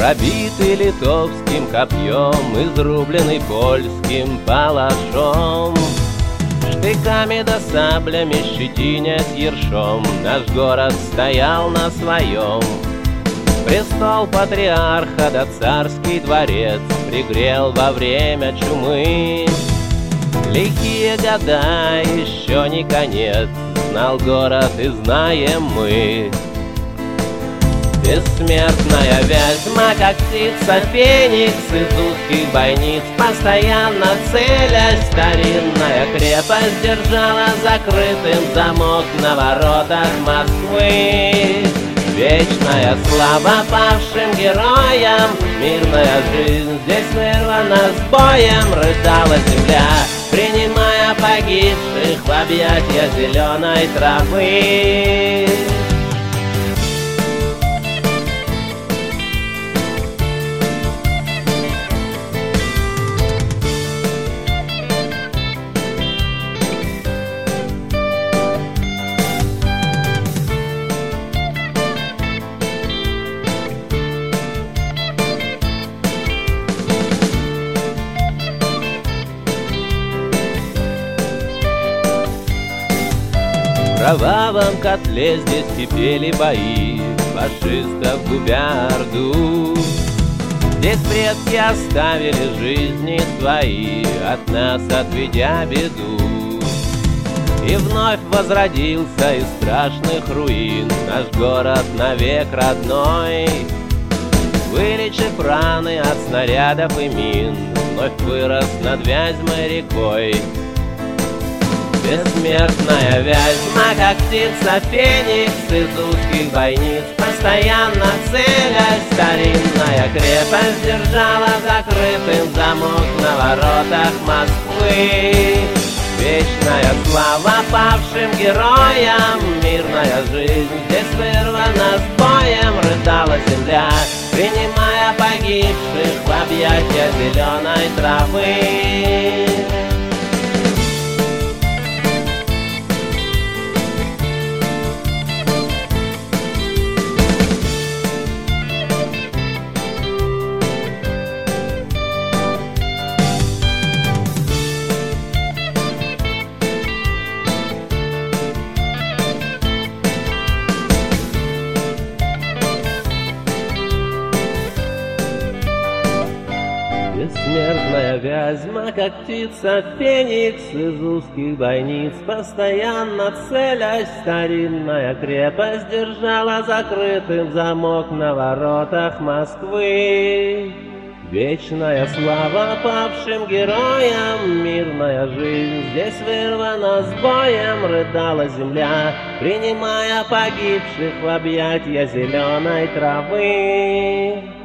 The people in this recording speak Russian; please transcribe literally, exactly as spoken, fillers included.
Пробитый литовским копьем, изрубленный польским палашом, штыками да саблями щетинясь ершом, наш город стоял на своем. Престол патриарха да царский дворец пригрел во время чумы. Лихие года, еще не конец, знал город и знаем мы. Бессмертная Вязьма, как птица феникс, из узких бойниц постоянно целясь, старинная крепость держала закрытым замок на воротах Москвы. Вечная слава павшим героям, мирная жизнь здесь вырвана с боем, рыдала земля, принимая погибших в объятия зеленой травы. В кровавом котле здесь кипели бои, фашистов губя орду. Здесь предки оставили жизни свои, от нас отведя беду. И вновь возродился из страшных руин наш город навек родной. Вылечив раны от снарядов и мин, вновь вырос над Вязьмой рекой. Бессмертная Вязьма, как птица феникс, из узких бойниц постоянно целясь, старинная крепость держала закрытым замок на воротах Москвы. Вечная слава павшим героям, мирная жизнь здесь вырвана с боем, рыдала земля, принимая погибших в объятия зеленой травы. Бессмертная Вязьма, как птица феникс, из узких бойниц постоянно целясь, старинная крепость держала закрытым замок на воротах Москвы. Вечная слава павшим героям, мирная жизнь здесь вырвана с боем, рыдала земля, принимая погибших в объятия зеленой травы.